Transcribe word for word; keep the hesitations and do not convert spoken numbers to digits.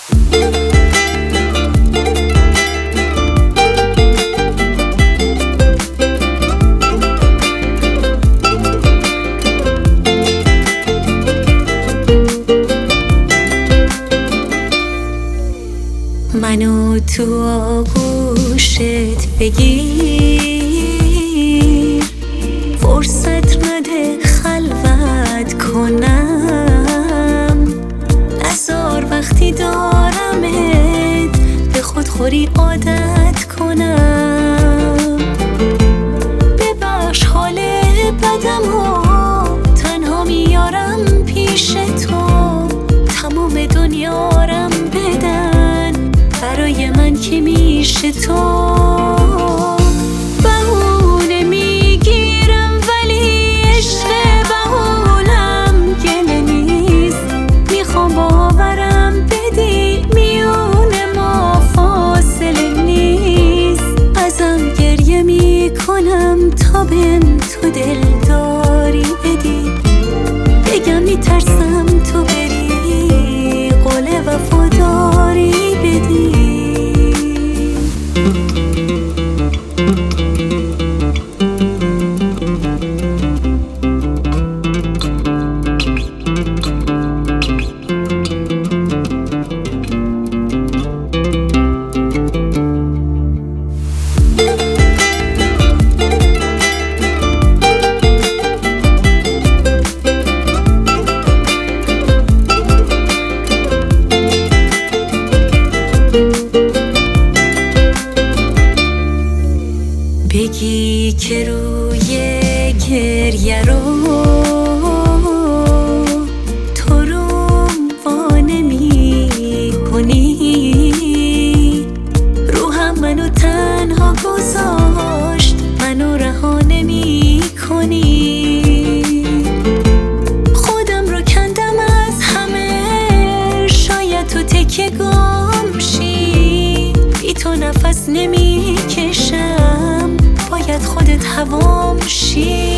منو تو آغوشت بگیر، فرصت نده خلوت کنم، نزار وقتی دارمت به خودخوری عادت کنم. ببخش حال بدم و تنها میارم پیش تو، تمام دنیارم بدن برای من که میشه تو. بهونه میگیرم ولی عشق بهونم گله نیست، میخوام باورم بدی میون ما فاصله نیست. ازم گریه میکنم تا بهم تو دل داری بدی، بگم میترسم تو بری قول وفاداری بدی. بگی که روی گریه رو تو روم وانه می کنی، روحم منو تنها گذاشت منو رها نمی کنی. خودم رو کندم از همه، شاید تو تکیه گم شی، بی تو نفس نمی کشم، باید خودت هوام شی.